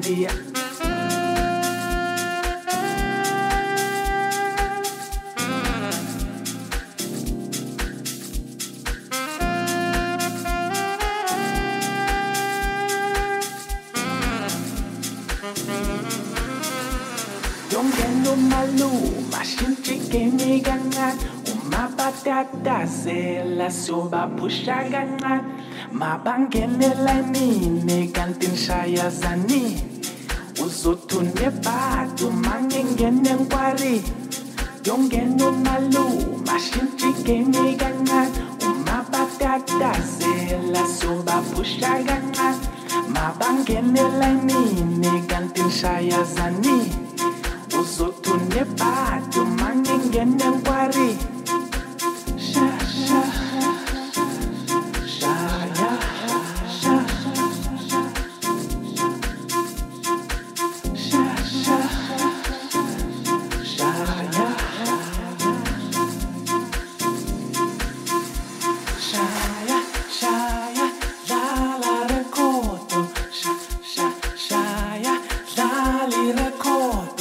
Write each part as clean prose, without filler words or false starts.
omnandi. Yongena umaluma shintshike kancane uma batatasela sobaphusha kancane mabangene elayinini kanti nishayazani uzothi unebhadu mangingene enkwari yongena umaluma shintshike kancane uma batatasela sobaphusha kancane mabangene elayinini kanti nishayazani uzothi unebhadu mangingene enkwari sha sha shaya sha sha sha shaya shaya shaya la la recordo sha sha shaya la li recordo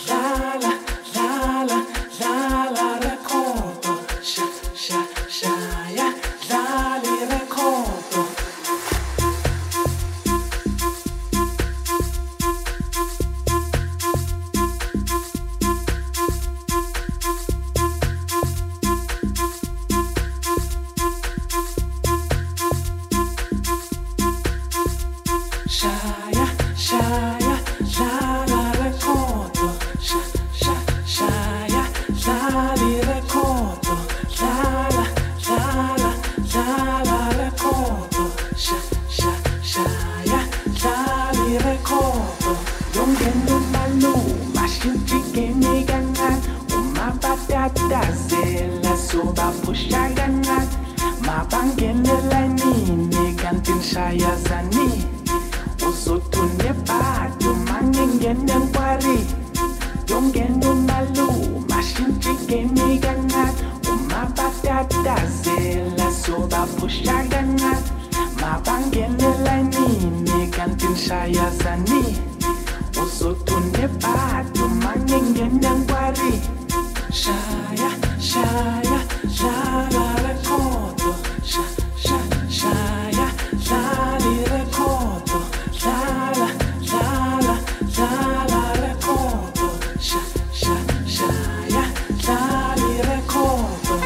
Shaya, shaya, la la recordo. Shaya, la li recordo. La la recordo. Shaya, la li recordo. Yongena umaluma shintshike kancane uma batatasela sobaphusha kancane mabangene elayinini kanti nishayazani uzothi unebhadu mangingene enkwari yongena umaluma shintshike kancane uma batatasela sobaphusha kancane mabangene elayinini kanti nishayazani uzothi unebhadu mangingene enkwari shaya shaya la recordo shaya la li recordo la recordo shaya la li recordo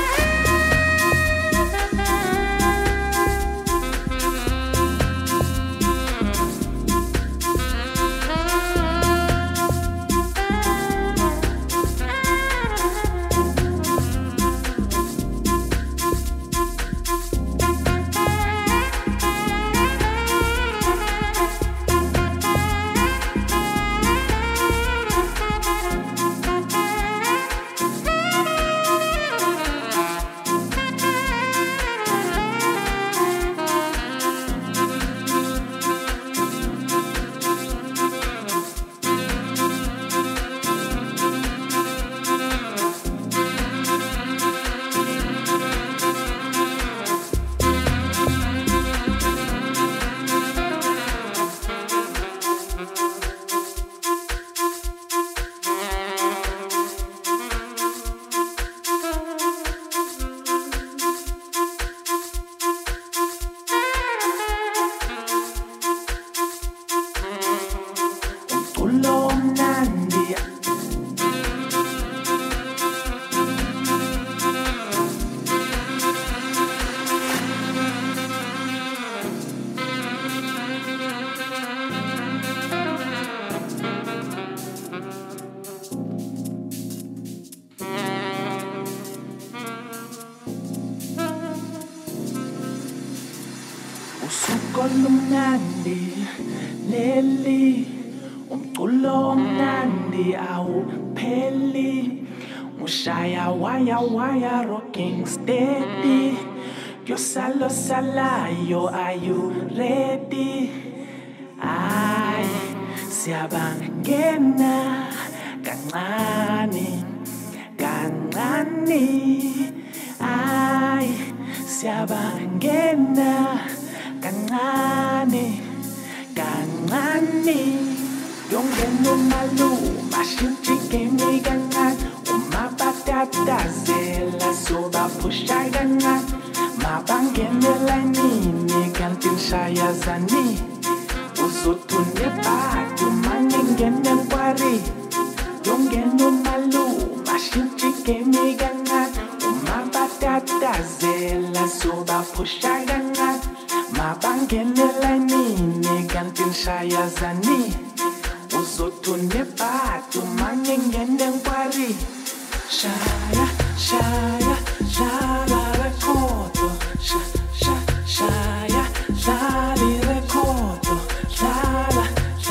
usuku olumnandi leli umculo omnandi awupheli ushaya waya rocking steady yosalo salayo are you ready ay siyabangena kancane ay siyabangena kancane shayazani yongena umaluma shintshike kancane uma batatazela sobaphusha kancane mabangene elayinini kanti ngishayazani uzothune bhadi uma ngingene nkwari yongena umaluma shintshike kancane uma batatazela sobaphusha kancane mabangene elayinini kanti ngishayazani uzothune bhadi uma ngingene nkwari shaya shaya shaya rekodo shaya shaya rekodo shaya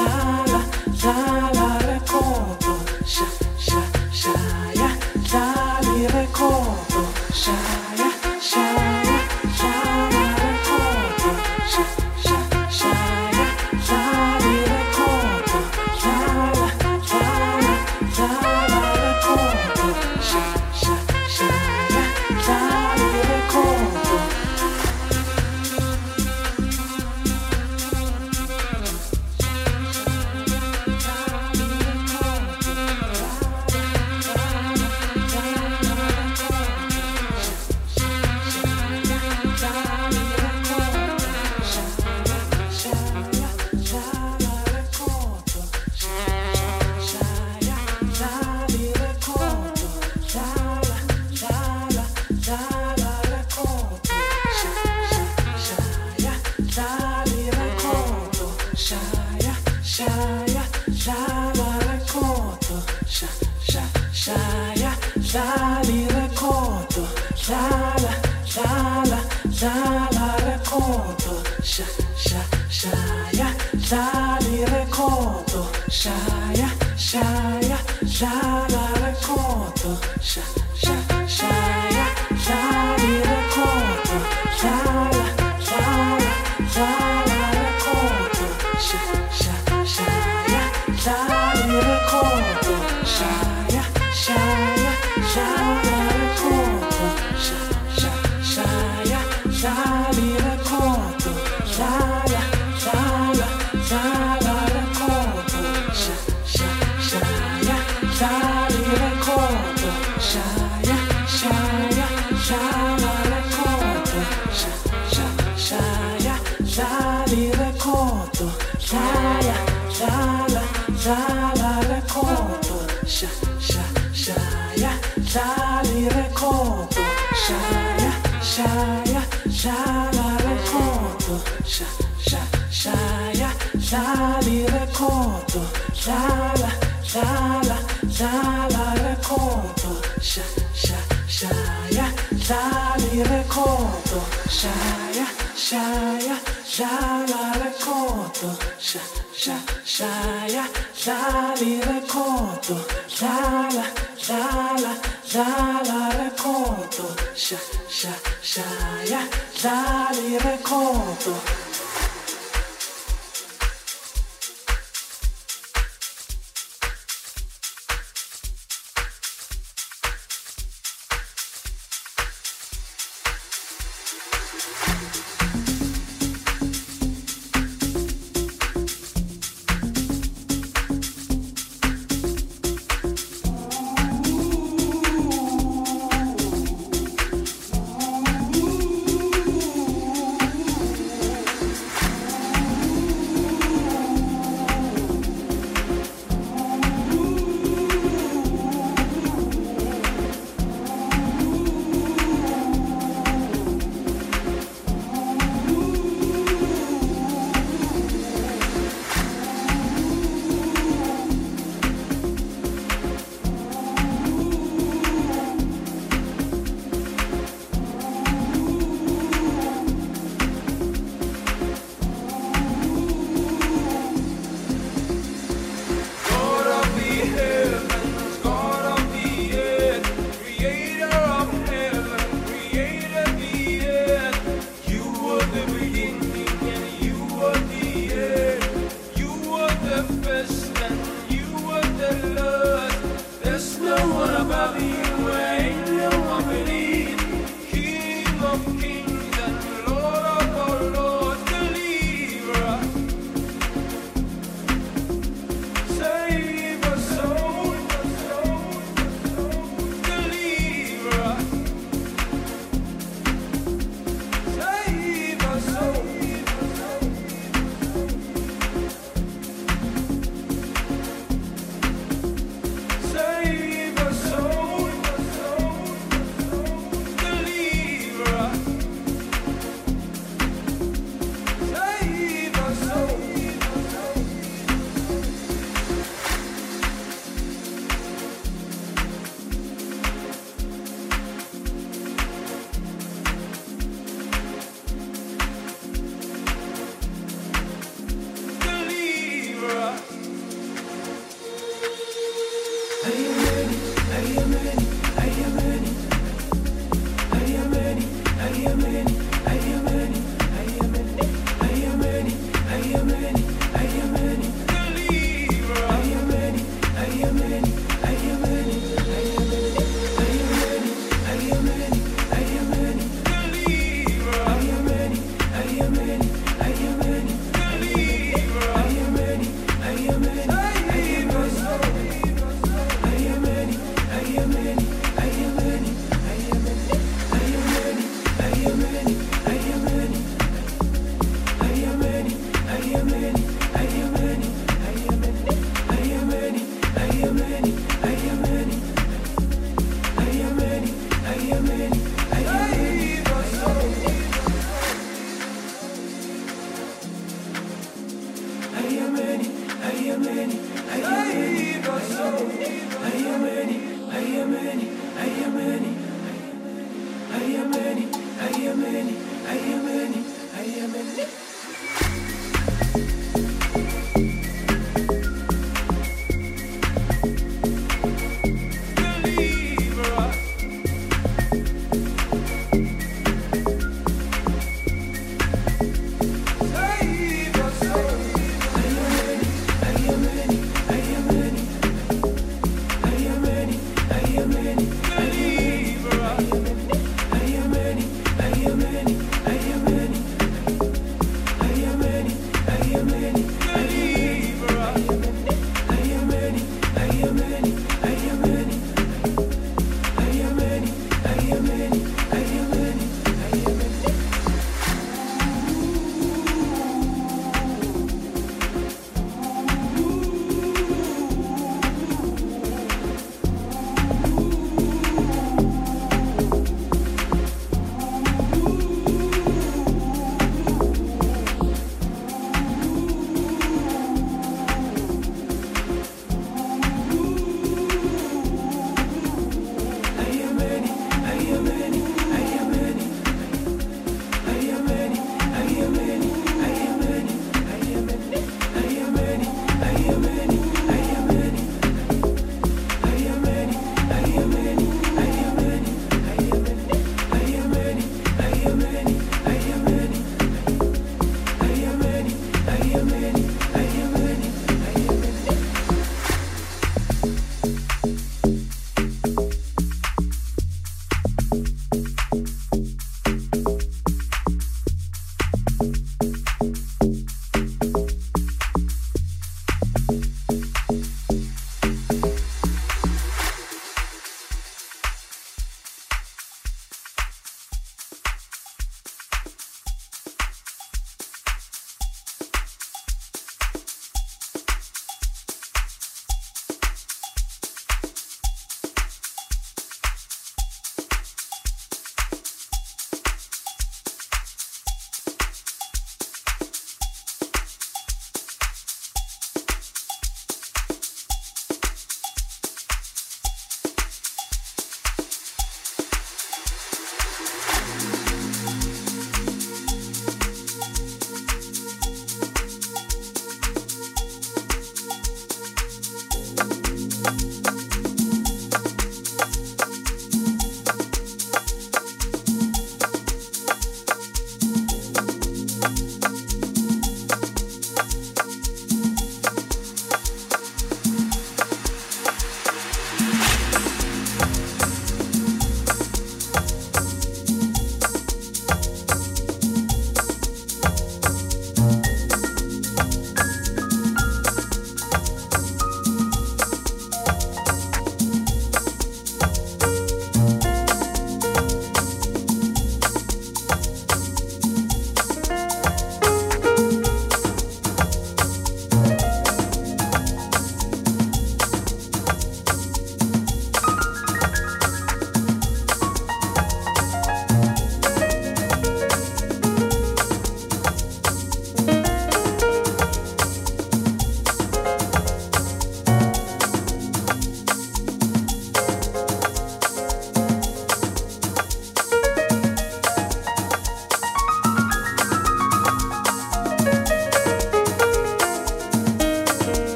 shaya rekodo shaya shaya rekodo shaya shaya rekodo shaya shaya rekodo shaya shaya rekodo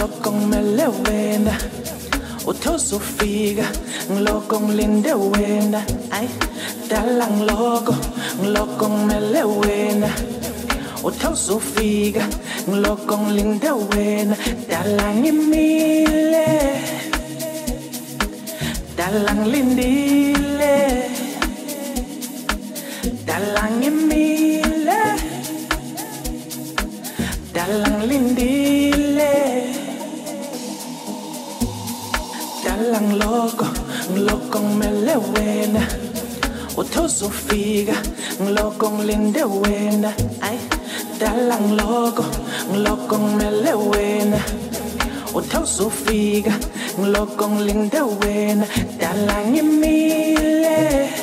ngiloko ngimele wena uthe usufika ngiloko ngilinde wena ay dala ngiloko ngimele wena uthe usufika ngiloko ngilinde wena dala ngimile dala ngilindile dala ngimile dala ngilindile dala ngiloko ngimele wena uthe usufika ngiloko ngilinde wena ay dala ngiloko ngimele wena uthe usufika ngiloko ngilinde wena dala ngimile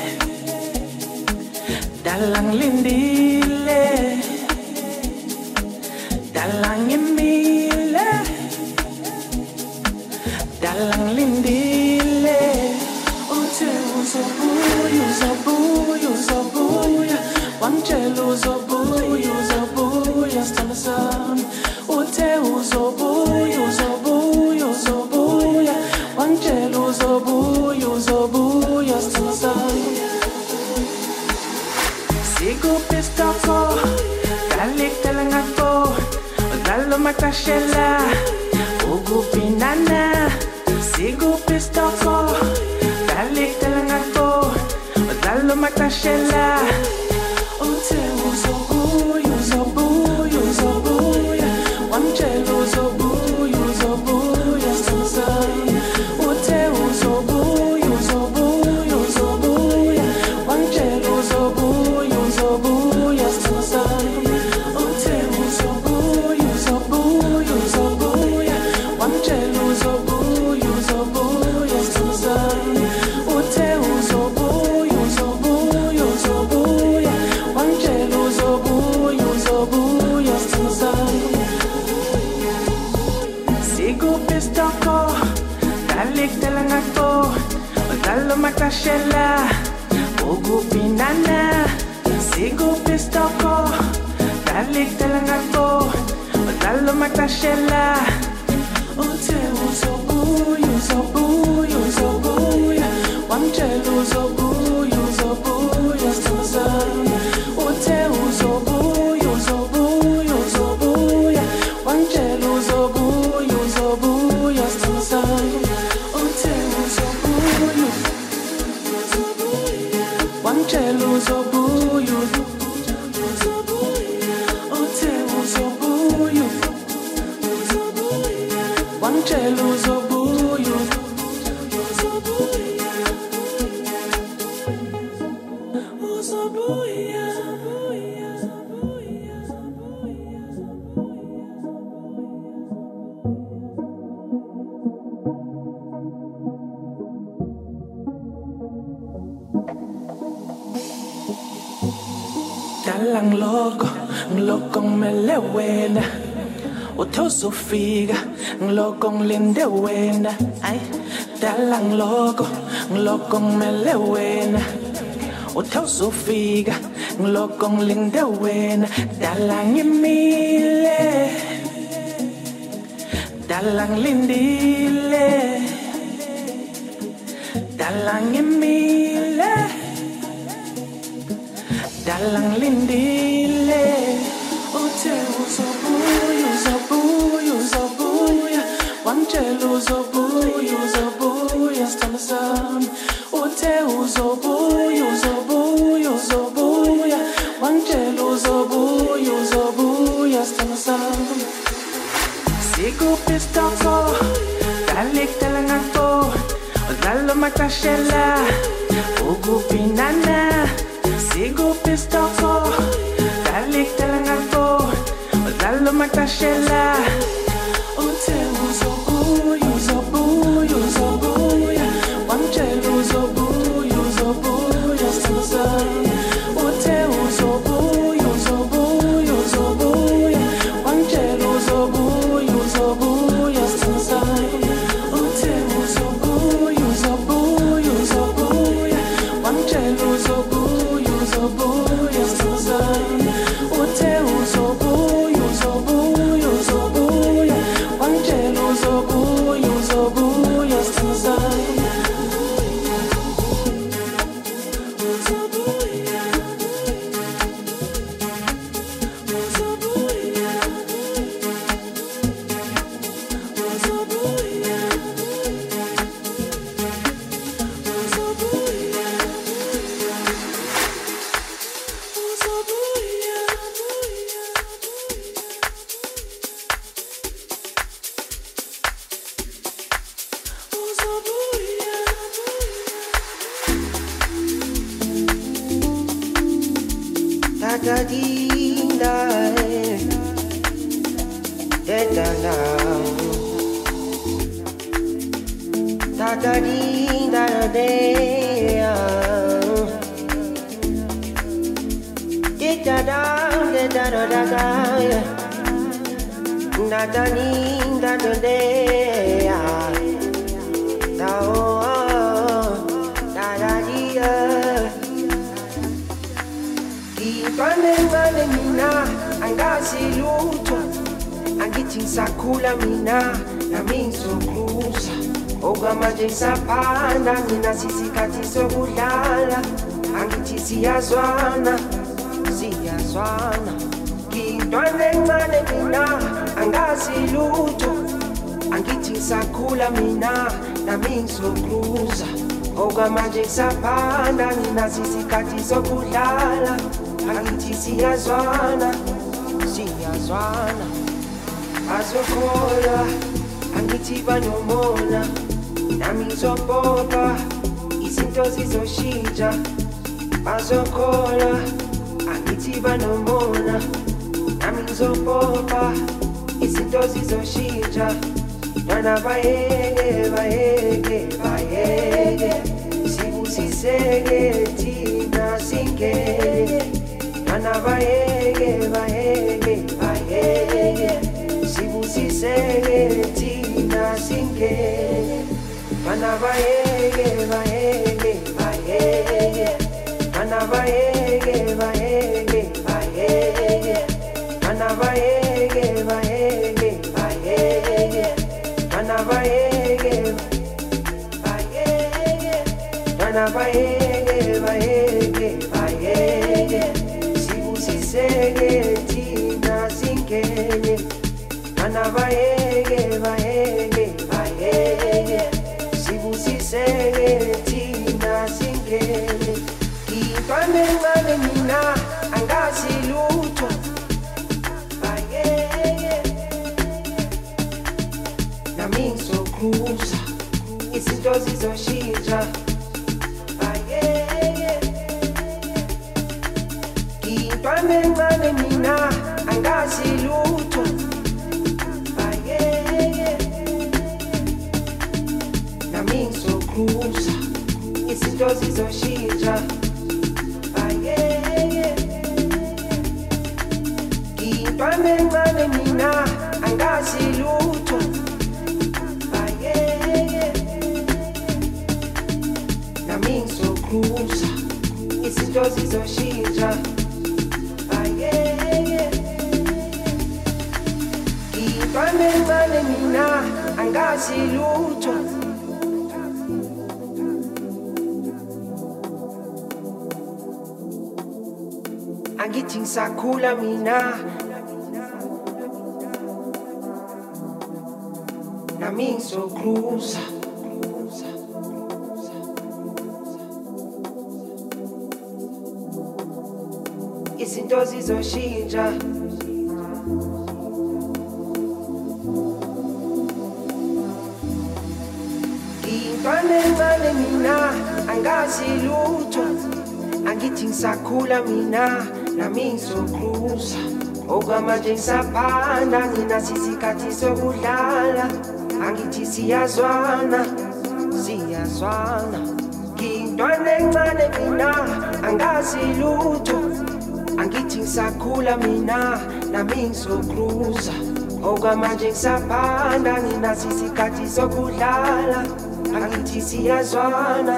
dala ngilindile dala ngimile dala ngilindile uthe uzobuya wangitshela uzobuya sithando sami uthe uzobuya wangitshela uzobuya sithando sami sikuphi isitoko dalikutela ngakho udlala makashela ukuphinana sikuphi isitoko dalikutela ngakho udlala makashela uthe uzobuya wangitshela uzobuya sithando sami uthe uzobuya wangitshela uzobuya sithando sami uthe uzobuya wangitshela uzobuya sithando sami uthe uzobuya wangitshela uzobuya sithando sami sikuphi isitoko dalikutela ngakho udlala makashela ukuphinana sikuphi isitoko dalikutela ngakho udlala makashela uthe uzobuya wangitshela uzobuya sithando sami uthe uzobuya wangitshela uzobuya sithando sami uthe uzobuya wangitshela uzobuya uthe uzobuya wangitshela uzobuya dala ngiloko ngimele wena uthe usufika ngiloko ngilinde wena ay dala ngiloko ngimele wena uthe usufika ngiloko ngilinde wena dala ngimile dala ngilindile dala ngimile dala ngilindile uthe uzobuya wangitshela uzobuya sithando sami uthe uzobuya wangitshela uzobuya sithando sami sikuphi isitoko dalikutela ngakho udlala makashela ukuphinana sikuphi isitoko dalikutela ngakho udlala makashela uthe uzobuya wangitshela uzobuya sithando sami uthe uzobuya wangitshela uzobuya sithando sami uthe uzobuya wangitshela uzobuya sithando sami uthe uzobuya uzobuya uzobuya sisai Sakula mina na mingizokluza okwamanje ngisaphanda mina sisikhathi sokudlala angithi siyazwana ngintwana encane mina angazi lutho angithi ngisakhula mina nami ngizokluza okwamanje ngisaphanda mina sisikhathi sokudlala angithi siyazwana azokhola angithi banomona nami ngizopopa izinto zizoshintsha azokhola angithi banomona nami ngizopopa izinto zizoshintsha bana bayeke sibusiseke thina singeke bana bayeke sibusiseke thina singeke bana bayeke bana bayeke bana bayeke bana bayeke sibusiseke thina singeke bana bayeke sibusiseke thina singeke ngintwana encane mina angazi lutho nami ngizokluza izinto zizoshintsha ngintwana encane mina angazi lutho nami ngizokluza izinto zizoshintsha ngintwana encane mina angazi lutho nami ngizokluza izinto zizoshintsha ngintwana encane mina angazi lutho angithi ngisakhula mina nami ngizokluza izinto zizoshintsha ngintwana encane mina angazi lutho angithi ngisakhula mina nami ngizokluza okwamanje ngisaphanda ngina sisikhathi sokudlala angithi siyazwana ngintwana encane mina angazi lutho angithi ngisakhula mina nami ngizokluza okwamanje ngisaphanda ngina sisikhathi sokudlala angithi siyazwana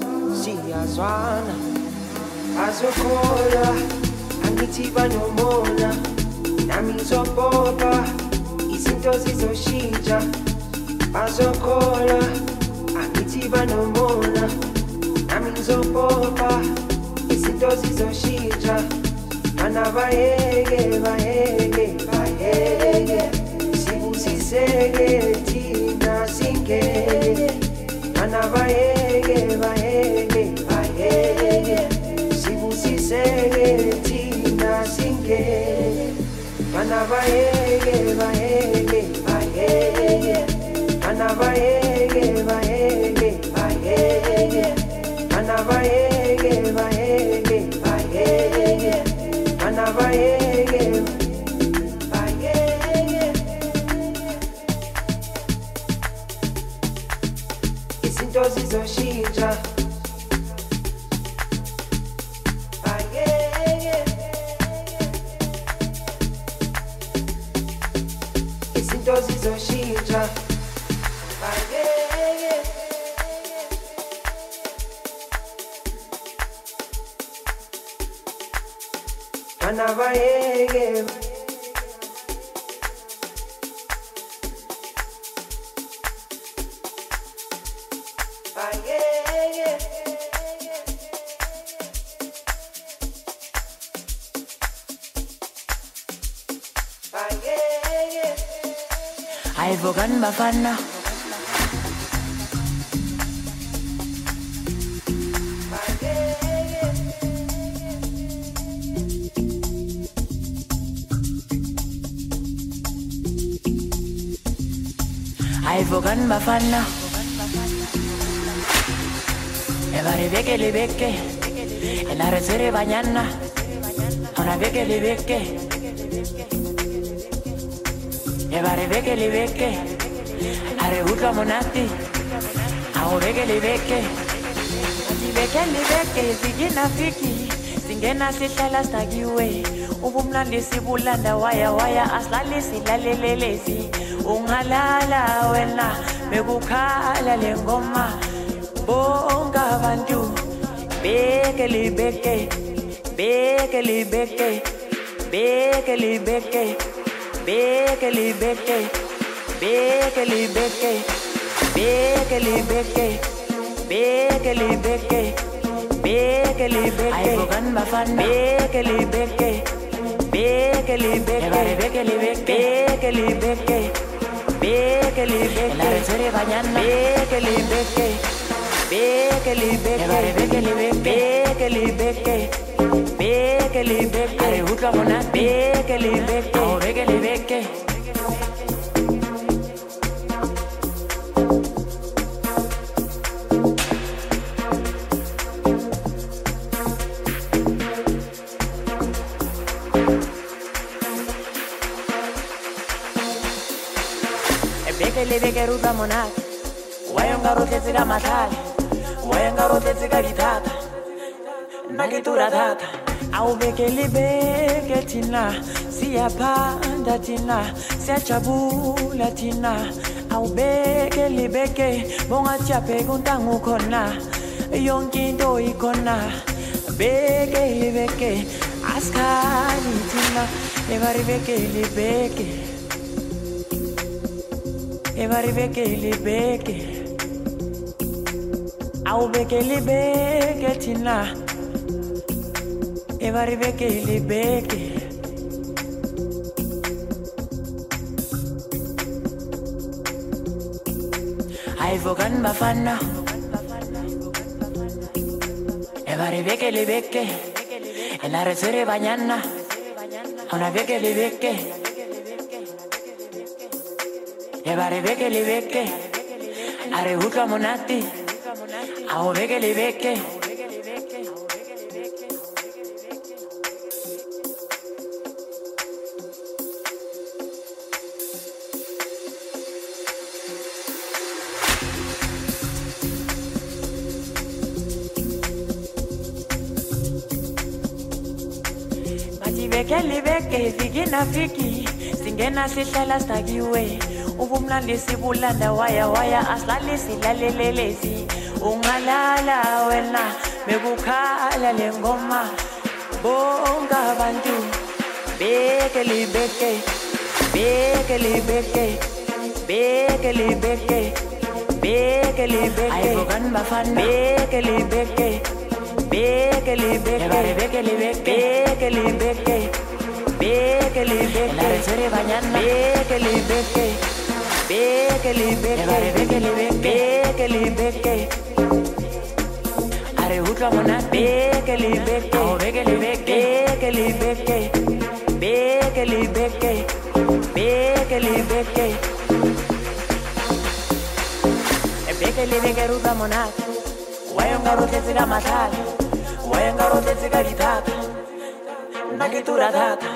azokhola angithi banomona nami ngizopopa izinto zizoshintsha bazokhola angithi banomona nami ngizopopa izinto zizoshintsha bana bayeke sibusiseke thina singeke bana bayeke sibusiseke thina singeke bana bayeke bana bayeke bana bayeke bana bayeke izinto zizoshintsha izinto zizoshintsha bana bayeke Ayvogan bafana Ayvogan bafana Evare beke libeke Enare sere bañana Ona beke libeke Evare beke libeke Are buka monati Ao beke libeke Ati beke libeke Zigina fiki Singena sihlala stakiwe Ubumnandi sibulanda waya Aslali silalelelezi Ungalala wena Megukhala lengoma Bonga bantu Beke libeke Beke libeke Beke libeke Beke libeke Beke libeke Beke libeke Beke libeke Beke libeke Ayvogan bafana Beke libeke Beke libeke Beke libeke Beke libeke Beke libeke La reserve bañana Beke libeke Beke libeke Beke libeke Beke libeke Beke libeke Are buka mona Beke libeke Ao beke libeke Beke libeke ruta mona Wayonga rotezi ka mahlale Wayonga rotezi ka ditata Nakitura tata Awubeke libeke thina Siyaphanda thina Siyajabula thina Awubeke libeke Bongathi kuntangu khona Yonke into ikhona Beke libeke Askali thina Evari beke libeke Evari beke libeke Awubeke libeke thina Evari beke libeke Ayvogan bafana Evari beke libeke Enare sere bañana Ona beke libeke Evari beke libeke Are buka monati Ao beke libeke Beke libeke Zigina fiki Singena sihlala stakiwe Ubumnandi sibulanda waya Aslali silalelelezi Ungalala wena Megukhala lengoma Bonga bantu Beke libeke Beke libeke bekele beke bekele beke ay bogan bafana bekele beke bekele beke bekele beke bekele beke bekele beke la reserva mañana bekele beke bekele beke bekele beke bekele beke are utla mona bekele beke o bekele beke bekele beke bekele beke bekele beke bekele beke ruta mona wayenga rotetse ka matlala wayenga rotetse ka dithata nna ke tura thata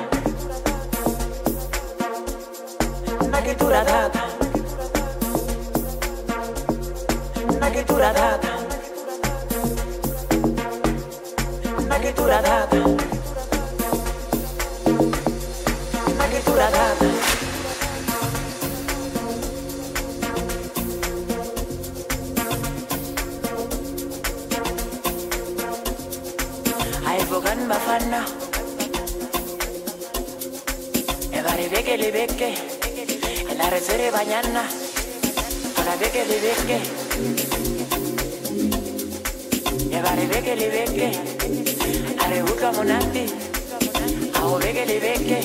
nna ke tura thata nna ke tura thata nna ke tura thata nna ke tura thata Bogan bafana Ebare beke le beke La resere bañana Para beke le beke Ebare beke le beke Are buka monati Ao beke le beke